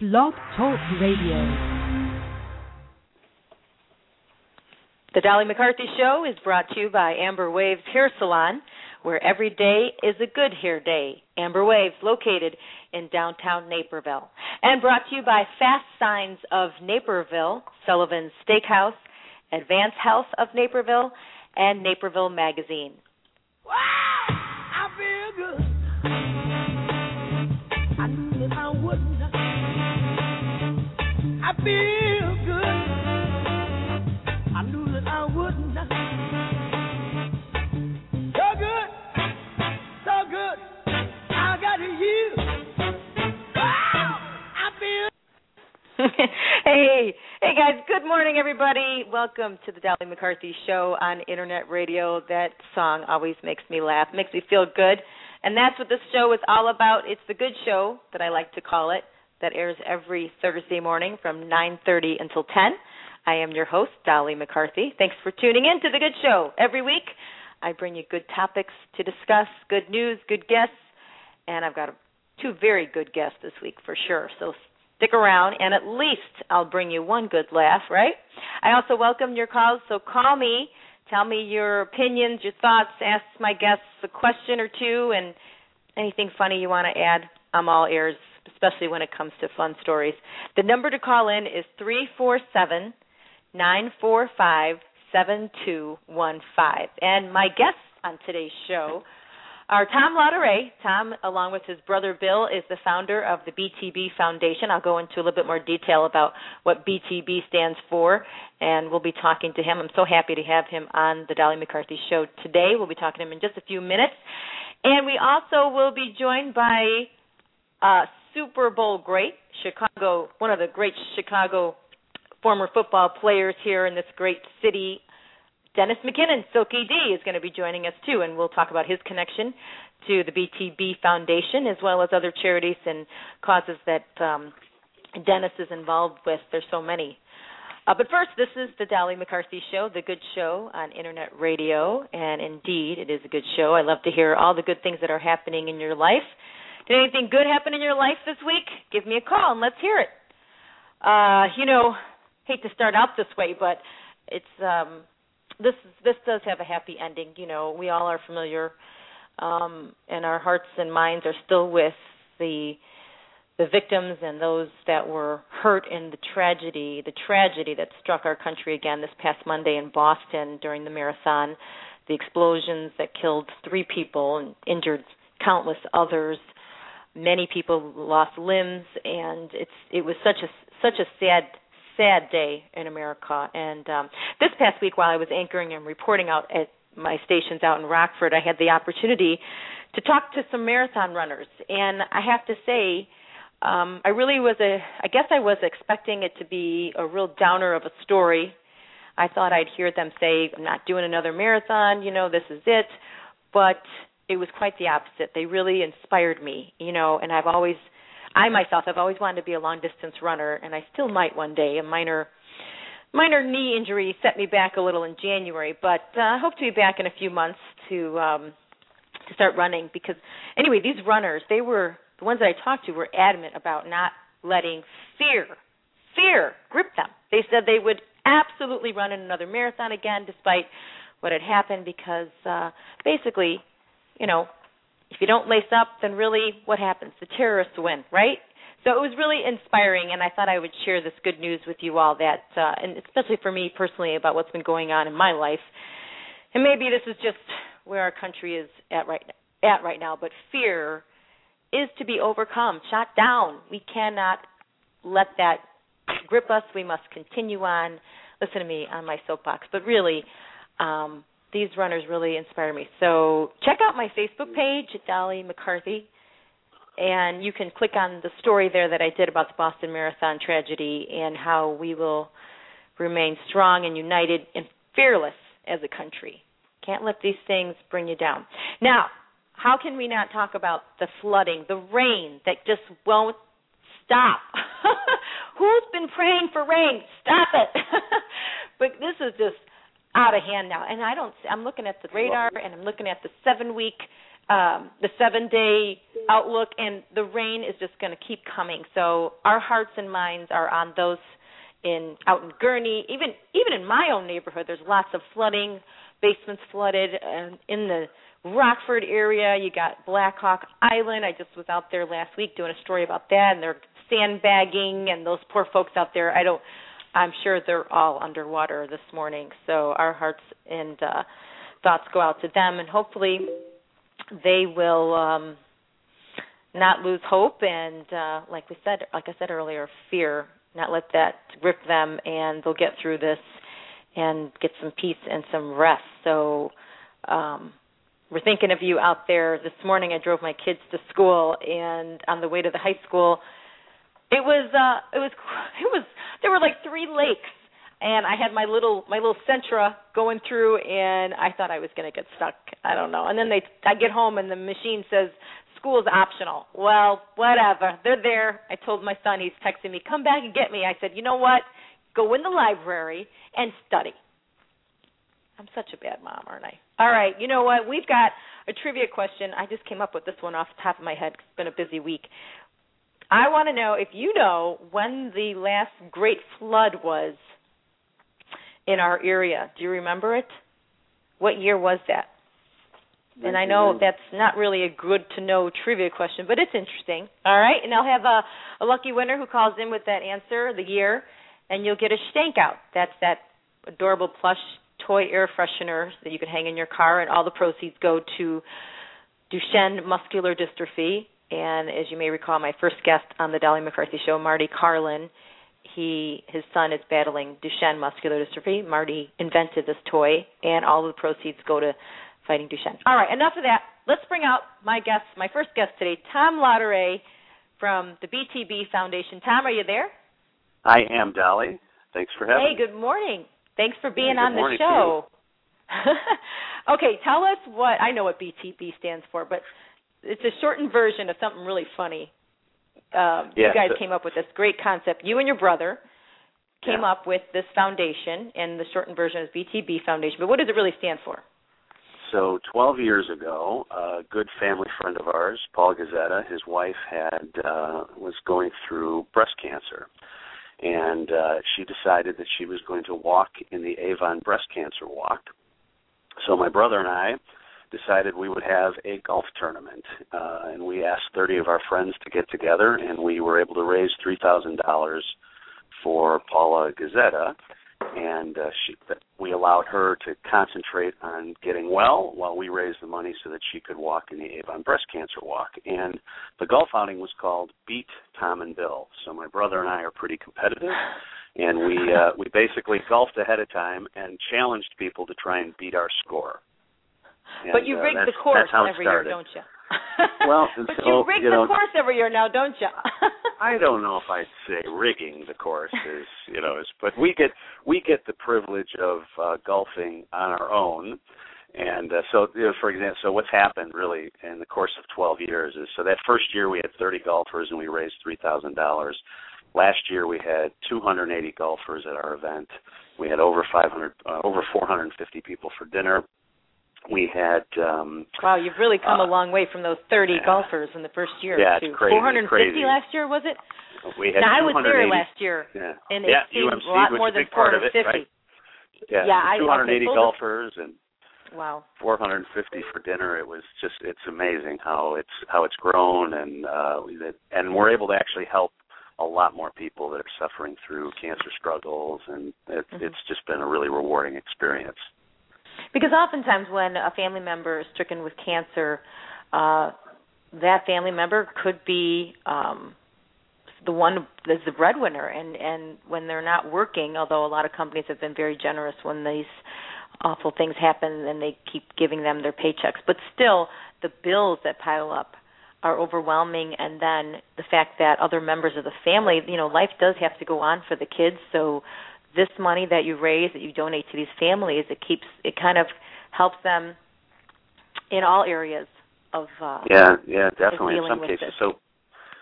Blog Talk Radio. The Dolly McCarthy Show is brought to you by Amber Waves Hair Salon, where every day is a good hair day. Amber Waves, located in downtown Naperville. And brought to you by Fast Signs of Naperville, Sullivan's Steakhouse, Advance Health of Naperville, and Naperville Magazine. Wow! I feel good. I knew that I wouldn't. I feel good. I knew that I wouldn't. So good. So good. I got you. Wow! I feel. Hey guys, good morning, everybody. Welcome to the Dolly McCarthy Show on Internet Radio. That song always makes me laugh, makes me feel good, and that's what this show is all about. It's the good show that I like to call it, that airs every Thursday morning from 9:30 until 10. I am your host, Dolly McCarthy. Thanks for tuning in to the good show. Every week, I bring you good topics to discuss, good news, good guests, and I've got two very good guests this week for sure, so stick around, and at least I'll bring you one good laugh, right? I also welcome your calls, so call me, tell me your opinions, your thoughts, ask my guests a question or two, and anything funny you want to add, I'm all ears, especially when it comes to fun stories. The number to call in is 347-945-7215. And my guests on today's show are Tom Lauderay. Tom, along with his brother Bill, is the founder of the BTB Foundation. I'll go into a little bit more detail about what BTB stands for, and we'll be talking to him. I'm so happy to have him on the Dolly McCarthy Show today. We'll be talking to him in just a few minutes. And we also will be joined by Super Bowl great, Chicago, one of the great Chicago former football players here in this great city, Dennis McKinnon. Silky D is going to be joining us too, and we'll talk about his connection to the BTB Foundation as well as other charities and causes that Dennis is involved with. There's so many. But first, this is the Dolly McCarthy Show, the good show on Internet Radio, and indeed, it is a good show. I love to hear all the good things that are happening in your life. Did anything good happen in your life this week? Give me a call and let's hear it. Hate to start out this way, but it's this does have a happy ending. You know, we all are familiar, and our hearts and minds are still with the victims and those that were hurt in the tragedy that struck our country again this past Monday in Boston during the marathon, the explosions that killed 3 people and injured countless others. Many people lost limbs, and it was such a sad day in America. And this past week, while I was anchoring and reporting out at my stations out in Rockford, I had the opportunity to talk to some marathon runners. And I have to say, I guess I was expecting it to be a real downer of a story. I thought I'd hear them say, I'm not doing another marathon, this is it. But it was quite the opposite. They really inspired me, and I've always wanted to be a long-distance runner, and I still might one day. A minor knee injury set me back a little in January, but I hope to be back in a few months to start running because, anyway, these runners, the ones that I talked to were adamant about not letting fear grip them. They said they would absolutely run in another marathon again despite what had happened because basically, if you don't lace up, then really what happens? The terrorists win, right? So it was really inspiring, and I thought I would share this good news with you all that, and especially for me personally, about what's been going on in my life. And maybe this is just where our country is at right now, but fear is to be overcome, shot down. We cannot let that grip us. We must continue on. Listen to me on my soapbox. But really, these runners really inspire me. So check out my Facebook page at Dolly McCarthy, and you can click on the story there that I did about the Boston Marathon tragedy and how we will remain strong and united and fearless as a country. Can't let these things bring you down. Now, how can we not talk about the flooding, the rain that just won't stop? Who's been praying for rain? Stop it. But this is just out of hand now. And I'm looking at the radar, and I'm looking at the 7-week the 7-day outlook, and the rain is just going to keep coming. So our hearts and minds are on those out in Gurnee, even in my own neighborhood. There's lots of flooding, basements flooded, and in the Rockford area, you got Black Hawk Island. I just was out there last week doing a story about that, and they're sandbagging, and those poor folks out there. I'm sure they're all underwater this morning. So our hearts and thoughts go out to them, and hopefully they will not lose hope, and like I said earlier, fear, not let that grip them, and they'll get through this and get some peace and some rest. So we're thinking of you out there. This morning I drove my kids to school, and on the way to the high school, there were like 3 lakes, and I had my little Sentra going through, and I thought I was going to get stuck. I don't know. And then I get home, and the machine says school is optional. Well, whatever. They're there. I told my son, he's texting me, come back and get me. I said, you know what? Go in the library and study. I'm such a bad mom, aren't I? All right, you know what? We've got a trivia question. I just came up with this one off the top of my head. It's been a busy week. I want to know if you know when the last great flood was in our area. Do you remember it? What year was that? And I know that's not really a good-to-know trivia question, but it's interesting. All right, and I'll have a lucky winner who calls in with that answer, the year, and you'll get a Stank Out. That's that adorable plush toy air freshener that you can hang in your car, and all the proceeds go to Duchenne Muscular Dystrophy. And as you may recall, my first guest on the Dolly McCarthy Show, Marty Carlin, his son is battling Duchenne Muscular Dystrophy. Marty invented this toy, and all of the proceeds go to fighting Duchenne. All right, enough of that. Let's bring out my first guest today, Tom Lauderay from the BTB Foundation. Tom, are you there? I am, Dolly. Thanks for having me. Hey, good morning. Thanks for being on the show. Okay, tell us I know what BTB stands for, but it's a shortened version of something really funny. You guys came up with this great concept. You and your brother came up with this foundation, and the shortened version is BTB Foundation. But what does it really stand for? So 12 years ago, a good family friend of ours, Paul Gazzetta, his wife was going through breast cancer. And she decided that she was going to walk in the Avon Breast Cancer Walk. So my brother and I decided we would have a golf tournament. And we asked 30 of our friends to get together, and we were able to raise $3,000 for Paula Gazzetta. And we allowed her to concentrate on getting well while we raised the money so that she could walk in the Avon Breast Cancer Walk. And the golf outing was called Beat Tom and Bill. So my brother and I are pretty competitive, and we basically golfed ahead of time and challenged people to try and beat our score. And, but you rig the course every year, don't you? Well, but so, you rig the course every year now, don't you? I don't know if I'd say rigging the course but we get the privilege of golfing on our own. And for example, so what's happened really in the course of 12 years is, so that first year we had 30 golfers and we raised $3,000. Last year we had 280 golfers at our event. We had over 450 people for dinner. We had wow, you've really come a long way from those 30 golfers in the first year. Yeah, to it's crazy. 450 last year, was it? We had I was there last year, and it seemed UMC, a lot more than 450. It, right? Yeah, 280 golfers and wow, 450 for dinner. It was it's amazing how it's grown, and we're able to actually help a lot more people that are suffering through cancer struggles, and it's just been a really rewarding experience. Because oftentimes when a family member is stricken with cancer, that family member could be the one that's the breadwinner. And when they're not working, although a lot of companies have been very generous when these awful things happen and they keep giving them their paychecks. But still, the bills that pile up are overwhelming. And then the fact that other members of the family, life does have to go on for the kids. So this money that you raise, that you donate to these families, it kind of helps them in all areas of yeah, definitely in some cases. This.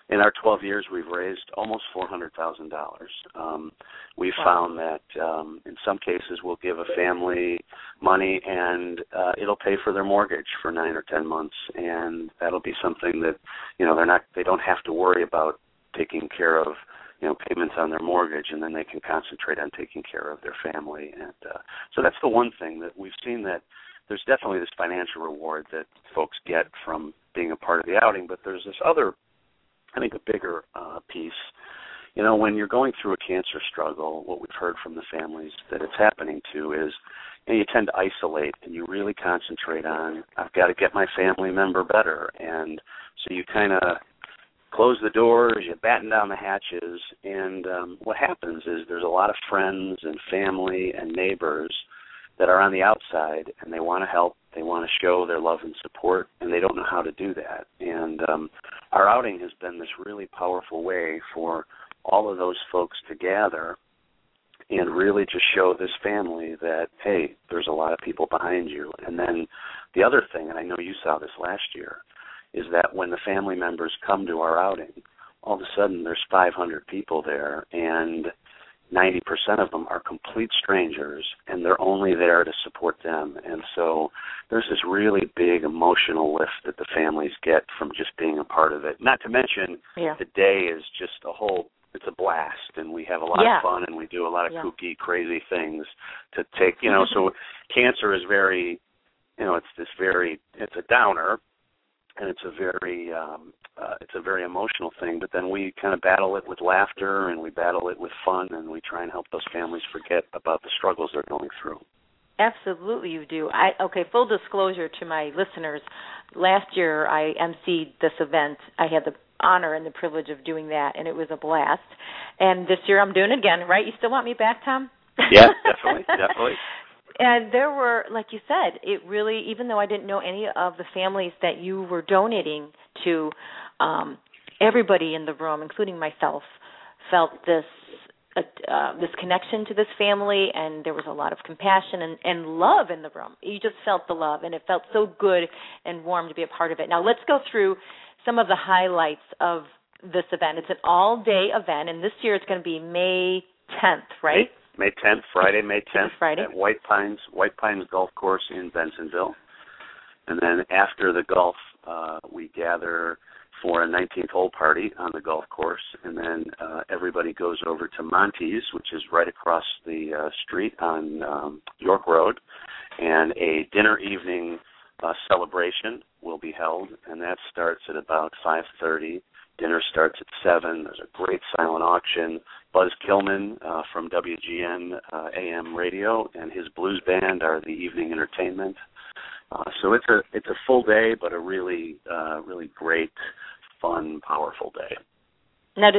in our 12 years, we've raised almost $400,000. We found that in some cases we'll give a family money and it'll pay for their mortgage for 9 or 10 months, and that'll be something that they don't have to worry about taking care of payments on their mortgage, and then they can concentrate on taking care of their family. And so that's the one thing that we've seen, that there's definitely this financial reward that folks get from being a part of the outing, but there's this other, I think, a bigger piece. When you're going through a cancer struggle, what we've heard from the families that it's happening to is you tend to isolate, and you really concentrate on, I've got to get my family member better. And so you kind of close the doors, you batten down the hatches, and what happens is there's a lot of friends and family and neighbors that are on the outside, and they want to help, they want to show their love and support, and they don't know how to do that. And our outing has been this really powerful way for all of those folks to gather and really just show this family that, hey, there's a lot of people behind you. And then the other thing, and I know you saw this last year, is that when the family members come to our outing, all of a sudden there's 500 people there, and 90% of them are complete strangers, and they're only there to support them. And so there's this really big emotional lift that the families get from just being a part of it. Not to mention the day is just it's a blast, and we have a lot of fun, and we do a lot of kooky, crazy things to take, so cancer is very, it's a downer, and it's a very emotional thing, but then we kind of battle it with laughter, and we battle it with fun, and we try and help those families forget about the struggles they're going through. Absolutely, you do. Full disclosure to my listeners, last year I emceed this event. I had the honor and the privilege of doing that, and it was a blast. And this year I'm doing it again, right? You still want me back, Tom? Yeah, definitely. And there were, like you said, it really, even though I didn't know any of the families that you were donating to, everybody in the room, including myself, felt this connection to this family, and there was a lot of compassion and love in the room. You just felt the love, and it felt so good and warm to be a part of it. Now let's go through some of the highlights of this event. It's an all-day event, and this year it's going to be May 10th, right? May 10th, Friday, May 10th, Friday. at White Pines Golf Course in Bensenville. And then after the golf, we gather for a 19th hole party on the golf course, and then everybody goes over to Monty's, which is right across the street on York Road, and a dinner evening celebration will be held, and that starts at about 5:30. Dinner starts at 7. There's a great silent auction. Buzz Kilman from WGN AM radio and his blues band are the evening entertainment. So it's a full day, but a really great, fun, powerful day. Now,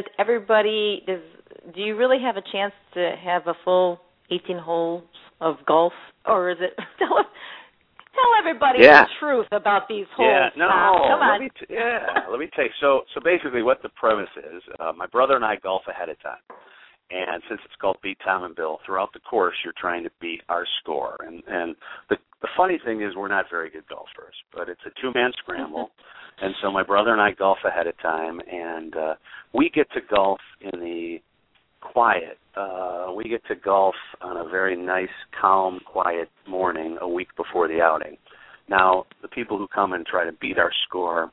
do you really have a chance to have a full 18 holes of golf, or is it? Tell everybody the truth about these holes. Come on. Let me tell you. So basically what the premise is, my brother and I golf ahead of time. And since it's called Beat Tom and Bill, throughout the course you're trying to beat our score. And the funny thing is we're not very good golfers, but it's a two-man scramble. And so my brother and I golf ahead of time, and we get to golf in the quiet. We get to golf on a very nice, calm, quiet morning a week before the outing. Now, the people who come and try to beat our score,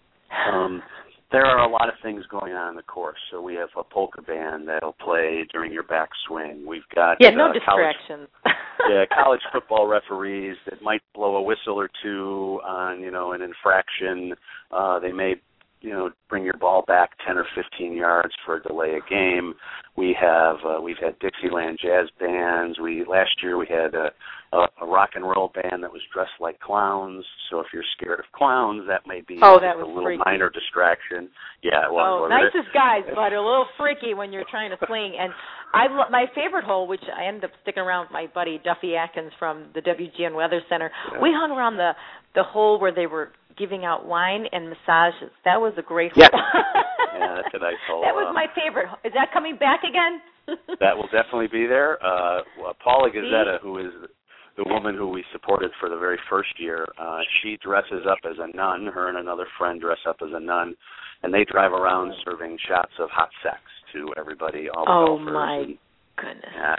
there are a lot of things going on the course. So we have a polka band that'll play during your backswing. We've got no distractions. College football referees that might blow a whistle or two on an infraction. They may bring your ball back 10 or 15 yards for a delay of game. We've had Dixieland jazz bands. Last year we had a rock and roll band that was dressed like clowns. So if you're scared of clowns, that may be a little freaky. Minor distraction. Yeah, it was. Nicest guys, but a little freaky when you're trying to swing. And my favorite hole, which I ended up sticking around with my buddy Duffy Atkins from the WGN Weather Center. Yeah. We hung around the hole where they were giving out wine and massages. That was a great hole. Yeah, that's a nice hole. That was my favorite. Is that coming back again? That will definitely be there. Paula Gazzetta, who is the woman who we supported for the very first year, she dresses up as a nun. Her and another friend dress up as a nun, and they drive around serving shots of hot sex to everybody, all the golfers. Oh, my goodness. Yeah,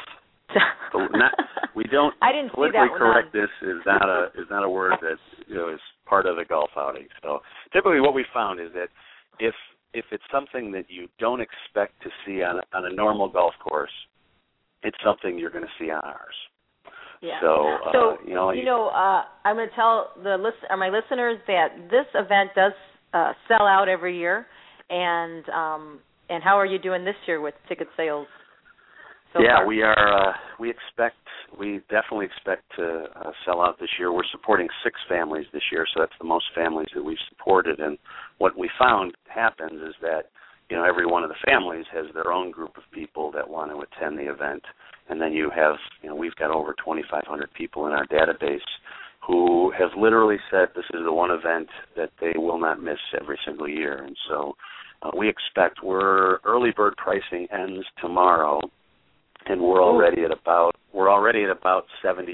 we don't I didn't see politically that correct. This is not a word that is part of the golf outing. So typically, what we found is that if it's something that you don't expect to see on a normal golf course, it's something you're going to see on ours. Yeah. So I'm going to tell my listeners that this event does sell out every year, and how are you doing this year with ticket sales? Far? We are. We definitely expect to sell out this year. We're supporting 6 families this year, so that's the most families that we've supported. And what we found happens is that every one of the families has their own group of people that want to attend the event, and then you have we've got over 2,500 people in our database who have literally said this is the one event that they will not miss every single year. And so we expect early bird pricing ends tomorrow. And we're already at about 70%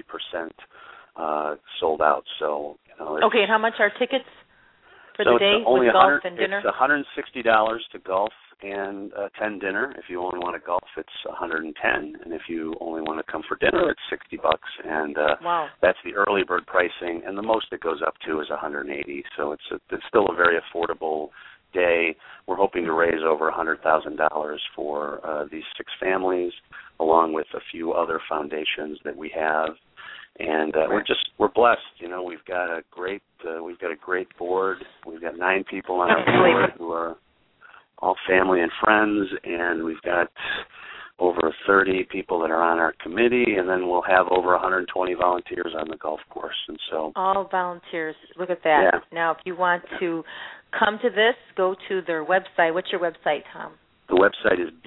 sold out. So okay, and how much are tickets for the day with golf and dinner? It's $160 to golf and attend dinner. If you only want to golf, it's $110, and if you only want to come for dinner, it's $60. And wow. That's the early bird pricing, and the most it goes up to is $180. So it's still a very affordable day. We're hoping to raise over $100,000 for these 6 families, along with a few other foundations that we have, and we're blessed. We've got a great board. We've got 9 people on our board who are all family and friends, and we've got over 30 people that are on our committee, and then we'll have over 120 volunteers on the golf course. And so all volunteers. Look at that. Yeah. Now, if you want to come to this, go to their website. What's your website, Tom? The website is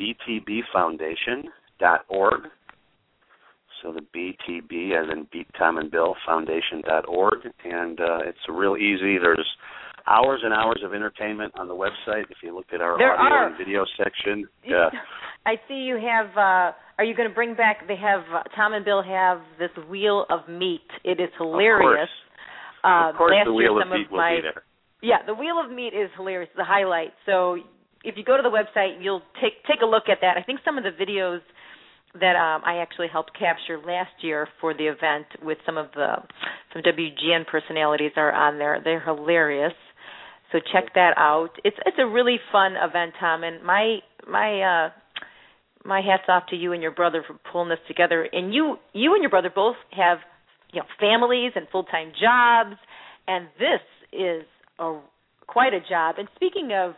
btbfoundation.org. So the BTB, as in Beat Tom and Bill, foundation.org. And it's real easy. There's hours and hours of entertainment on the website. If you look at our audio and video section. Yeah. I see you have, are you going to bring back, they have, Tom and Bill have this Wheel of Meat. It is hilarious. Of course the Wheel of Meat will be there. Yeah, the Wheel of Meat is hilarious, the highlight. So if you go to the website, you'll take a look at that. I think some of the videos that I actually helped capture last year for the event with some WGN personalities are on there. They're hilarious. So check that out. It's a really fun event, Tom, and my hat's off to you and your brother for pulling this together. And you and your brother both have families and full-time jobs, and this is quite a job. And speaking of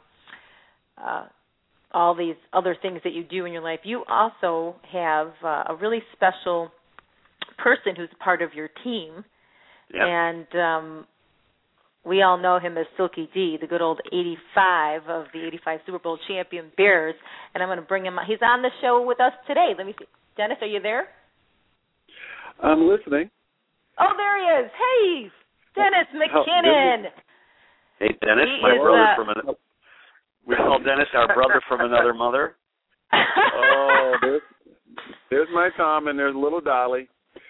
all these other things that you do in your life, you also have a really special person who's part of your team. Yep. And we all know him as Silky D, the good old 85 of the 85 Super Bowl champion Bears. And I'm going to bring him on. He's on the show with us today. Let me see. Dennis, are you there? I'm listening. Oh, there he is. Hey, Dennis McKinnon. Hey, Dennis, brother from another. We call Dennis our brother from another mother. Oh, there's my Tom, and there's little Dolly.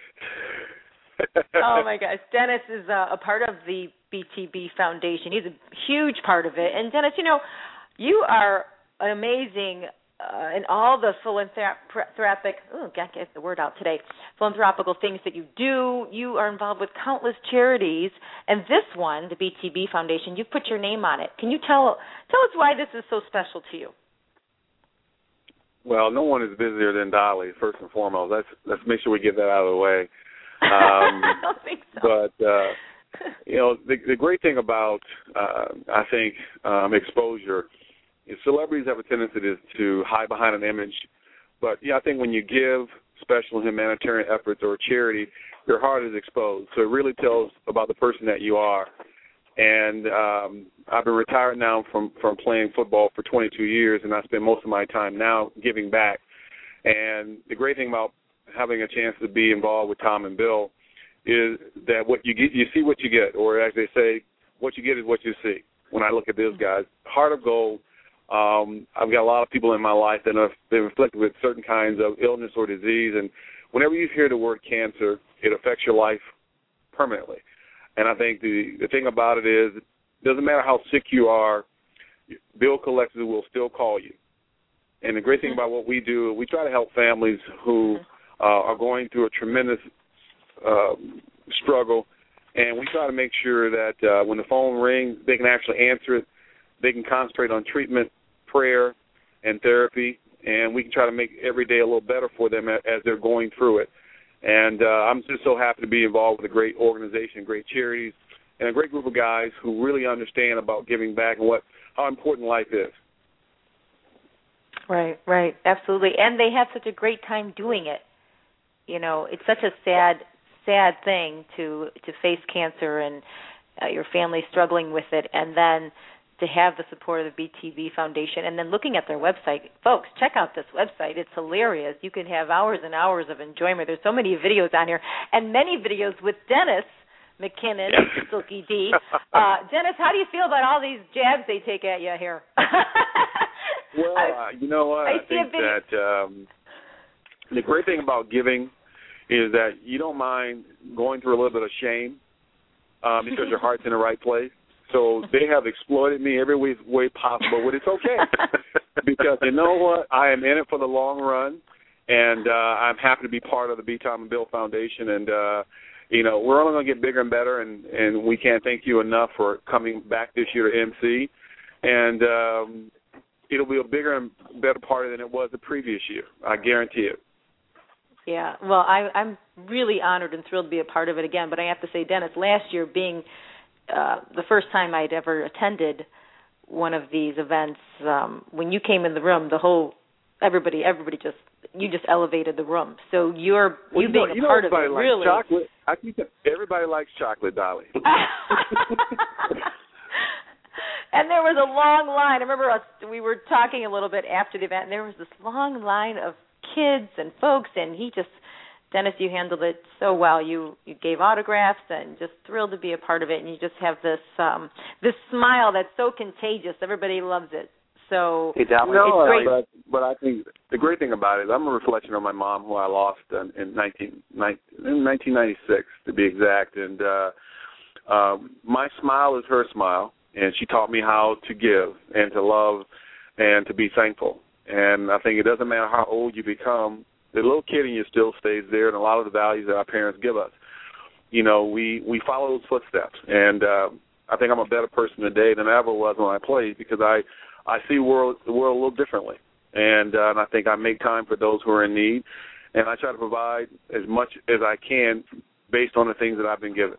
Oh, my gosh. Dennis is a part of the BTB Foundation. He's a huge part of it. And, Dennis, you are amazing in all the philanthropic, can't get the word out today, philanthropical things that you do. You are involved with countless charities. And this one, the BTB Foundation, you've put your name on it. Can you tell us why this is so special to you? Well, no one is busier than Dolly, first and foremost. Let's make sure we get that out of the way. I don't think so. But, the great thing about, I think, exposure is celebrities have a tendency to hide behind an image. But, I think when you give special humanitarian efforts or charity, your heart is exposed. So it really tells about the person that you are. And I've been retired now from playing football for 22 years, and I spend most of my time now giving back. And the great thing about having a chance to be involved with Tom and Bill is that what you get, you see what you get, or as they say, what you get is what you see. When I look at those guys, heart of gold. I've got a lot of people in my life that have been afflicted with certain kinds of illness or disease, and whenever you hear the word cancer, it affects your life permanently. And I think the thing about it is, it doesn't matter how sick you are, bill collectors will still call you. And the great thing about what we do, we try to help families who are going through a tremendous struggle, and we try to make sure that when the phone rings, they can actually answer it. They can concentrate on treatment, prayer, and therapy, and we can try to make every day a little better for them as they're going through it. And I'm just so happy to be involved with a great organization, great charities, and a great group of guys who really understand about giving back and how important life is. Right, absolutely. And they have such a great time doing it. You know, it's such a sad thing to face cancer and your family struggling with it, and then to have the support of the BTB Foundation, and then looking at their website. Folks, check out this website. It's hilarious. You can have hours and hours of enjoyment. There's so many videos on here, and many videos with Dennis McKinnon, Silky D. Dennis, how do you feel about all these jabs they take at you here? Well, you know what? I think that the great thing about giving is that you don't mind going through a little bit of shame because your heart's in the right place. So they have exploited me every way possible, but it's okay because you know what? I am in it for the long run, and I'm happy to be part of the B. Tom and Bill Foundation. And, you know, we're only going to get bigger and better, and we can't thank you enough for coming back this year to MC. And it'll be a bigger and better party than it was the previous year. I guarantee it. Yeah, well, I'm really honored and thrilled to be a part of it again. But I have to say, Dennis, last year being the first time I'd ever attended one of these events, when you came in the room, everybody just elevated the room. So you being a part of it, really. Chocolate. I think everybody likes chocolate, Dolly. And there was a long line. I remember we were talking a little bit after the event, and there was this long line of kids and folks, and Dennis, you handled it so well. You gave autographs, and just thrilled to be a part of it, and you just have this smile that's so contagious. Everybody loves it. So hey, Dolly, it's great. But I think the great thing about it is I'm a reflection of my mom, who I lost in 1996, to be exact. And my smile is her smile, and she taught me how to give and to love and to be thankful. And I think it doesn't matter how old you become, the little kid in you still stays there, and a lot of the values that our parents give us. You know, we follow those footsteps. And I think I'm a better person today than I ever was when I played, because I see the world a little differently. And I think I make time for those who are in need, and I try to provide as much as I can based on the things that I've been given.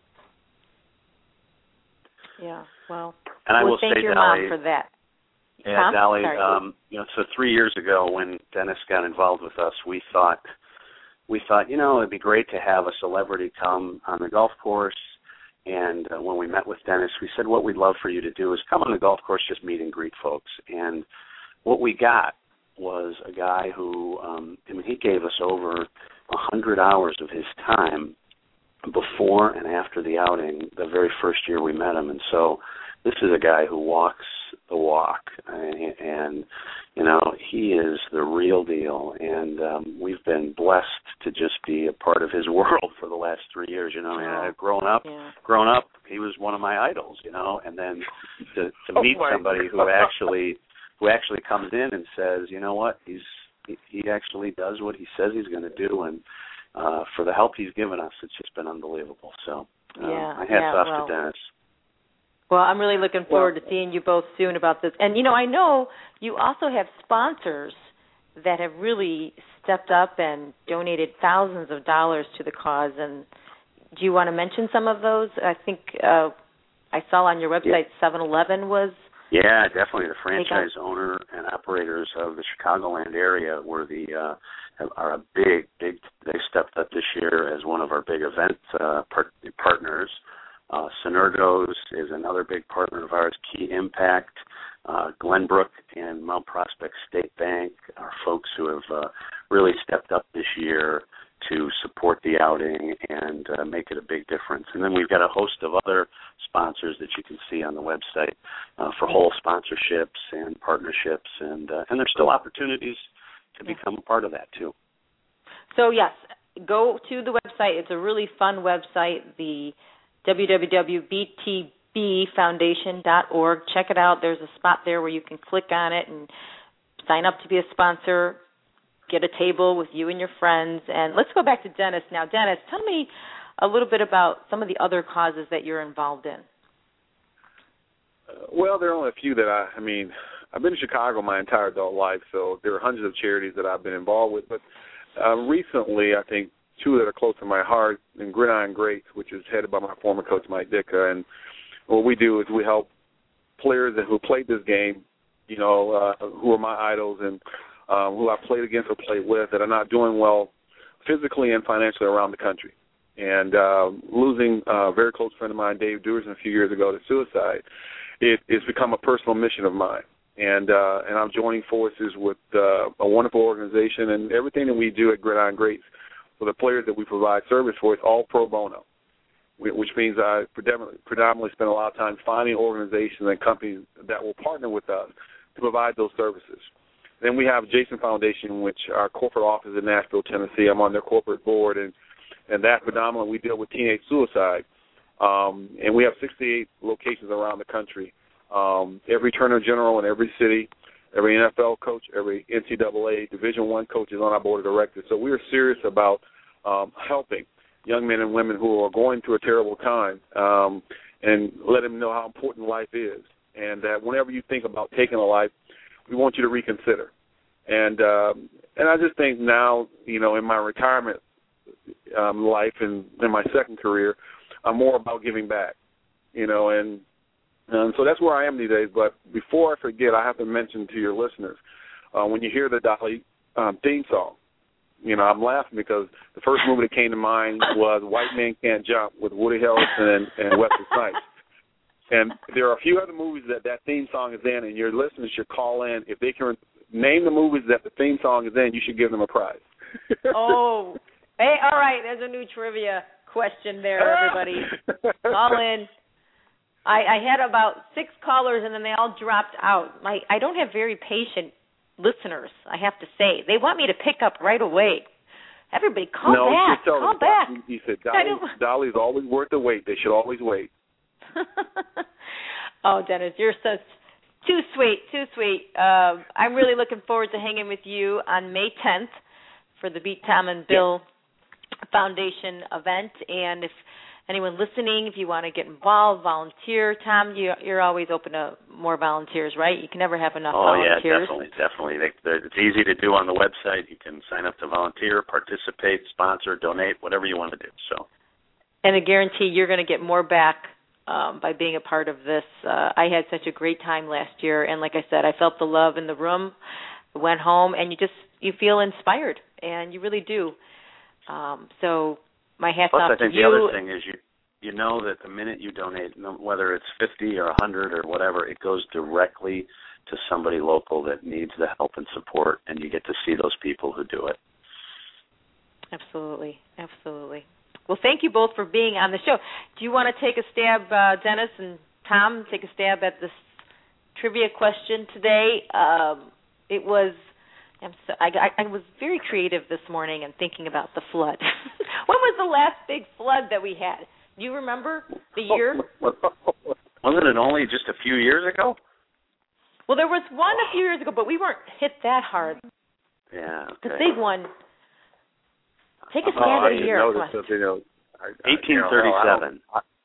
Yeah, well, and I will thank say, your Dolly, mom for that. Yeah, Dolly, so 3 years ago when Dennis got involved with us, we thought, you know, it'd be great to have a celebrity come on the golf course. And when we met with Dennis, we said, what we'd love for you to do is come on the golf course, just meet and greet folks. And what we got was a guy who, he gave us over 100 hours of his time before and after the outing, the very first year we met him. And so this is a guy who walks the walk, and you know, he is the real deal. And we've been blessed to just be a part of his world for the last 3 years. You know, and growing up, he was one of my idols. You know, and then to meet somebody who actually comes in and says, you know what, he actually does what he says he's going to do, and for the help he's given us, it's just been unbelievable. So my hats off to Dennis. Well, I'm really looking forward to seeing you both soon about this. And, you know, I know you also have sponsors that have really stepped up and donated thousands of dollars to the cause. And do you want to mention some of those? I think I saw on your website 7-Eleven was. Yeah, definitely. The franchise owner and operators of the Chicagoland area are a big. They stepped up this year as one of our big event partners. Synergos is another big partner of ours. Key Impact, Glenbrook, and Mount Prospect State Bank are folks who have really stepped up this year to support the outing and make it a big difference. And then we've got a host of other sponsors that you can see on the website for whole sponsorships and partnerships, and there's still opportunities to become a part of that too. So yes, go to the website. It's a really fun website, the www.btbfoundation.org. Check it out. There's a spot there where you can click on it and sign up to be a sponsor, get a table with you and your friends. And let's go back to Dennis now. Dennis, tell me a little bit about some of the other causes that you're involved in. Well, there are only a few that I've been in Chicago my entire adult life, so there are hundreds of charities that I've been involved with. But recently, I think two that are close to my heart, and Gridiron Greats, which is headed by my former coach, Mike Ditka. And what we do is we help players who played this game, who are my idols and who I've played against or played with, that are not doing well physically and financially around the country. And losing a very close friend of mine, Dave Duerson, a few years ago to suicide, it's become a personal mission of mine. And I'm joining forces with a wonderful organization, and everything that we do at Gridiron Greats for the players that we provide service for is all pro bono, which means I predominantly spend a lot of time finding organizations and companies that will partner with us to provide those services. Then we have Jason Foundation, which our corporate office in Nashville, Tennessee. I'm on their corporate board, and that predominantly we deal with teenage suicide. And we have 68 locations around the country. Every Turner General in every city, every NFL coach, every NCAA Division I coach is on our board of directors. So we are serious about helping young men and women who are going through a terrible time and let them know how important life is, and that whenever you think about taking a life, we want you to reconsider. And I just think now, in my retirement life and in my second career, I'm more about giving back, and so that's where I am these days. But before I forget, I have to mention to your listeners, when you hear the Dolly theme song, I'm laughing because the first movie that came to mind was White Man Can't Jump with Woody Harrelson and Wesley Snipes. And there are a few other movies that theme song is in, and your listeners should call in. If they can name the movies that the theme song is in, you should give them a prize. Oh, hey, all right, there's a new trivia question there, everybody. Call in. I had about 6 callers, and then they all dropped out. I don't have very patient listeners, I have to say. They want me to pick up right away. Everybody, call back. Call back. He said, Dolly's always worth the wait. They should always wait. Oh, Dennis, you're too sweet, too sweet. I'm really looking forward to hanging with you on May 10th for the Beat Tom and Bill Foundation event. And if anyone listening, if you want to get involved, volunteer, Tom, you're always open to more volunteers, right? You can never have enough volunteers. Oh, yeah, definitely. It's easy to do on the website. You can sign up to volunteer, participate, sponsor, donate, whatever you want to do. So, and I guarantee you're going to get more back by being a part of this. I had such a great time last year, and like I said, I felt the love in the room, went home, and you feel inspired, and you really do. So my hat's off to you. Plus, I think the other thing is you know that the minute you donate, whether it's 50 or 100 or whatever, it goes directly to somebody local that needs the help and support, and you get to see those people who do it. Absolutely, absolutely. Well, thank you both for being on the show. Do you want to take a stab, Dennis and Tom, take a stab at this trivia question today? I was very creative this morning and thinking about the flood. When was the last big flood that we had? Do you remember the year? Wasn't it only just a few years ago? Well, there was one a few years ago, but we weren't hit that hard. Yeah. Okay. The big one. Take a stab at a year. 1837.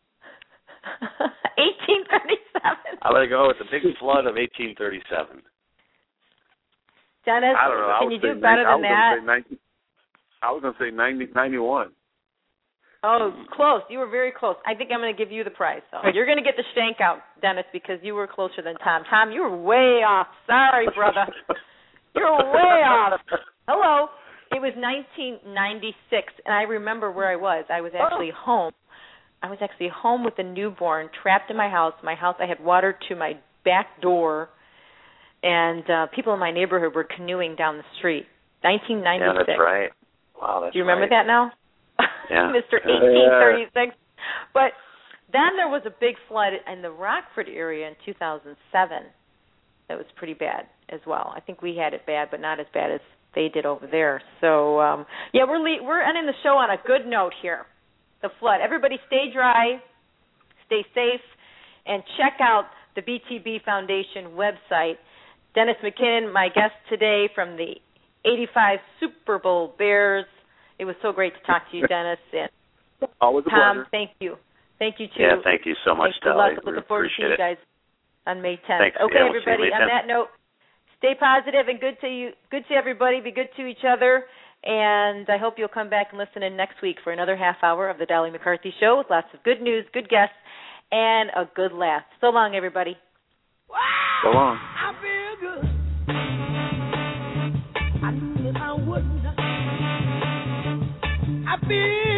1837. I'm going to go with the big flood of 1837. Dennis, I don't know. can you do better than that? I was going to say 91. Oh, close. You were very close. I think I'm going to give you the prize, though. You're going to get the shank out, Dennis, because you were closer than Tom. Tom, you were way off. Sorry, brother. You're way off. Hello. It was 1996, and I remember where I was. I was actually home. I was actually home with a newborn, trapped in my house. I had water to my back door, and people in my neighborhood were canoeing down the street. 1996. Yeah, that's right. Wow, that's right. Do you remember that now? Yeah. Mr. 1836. But then there was a big flood in the Rockford area in 2007. That was pretty bad as well. I think we had it bad, but not as bad as they did over there. So, we're ending the show on a good note here. The flood. Everybody stay dry, stay safe, and check out the BTB Foundation website. Dennis McKinnon, my guest today from the 85 Super Bowl Bears. It was so great to talk to you, Dennis. And always a Tom, pleasure. Thank you. Thank you, too. Yeah, thank you so much, Good Dolly. luck. Looking forward to seeing you guys on May 10th. Thanks. Okay, Yeah, we'll see you everybody, May on 10th. that note, stay positive and good to everybody. Be good to each other. And I hope you'll come back and listen in next week for another half hour of the Dolly McCarthy Show with lots of good news, good guests, and a good laugh. So long, everybody. Wow! So long. I feel good. I knew that I wouldn't. I feel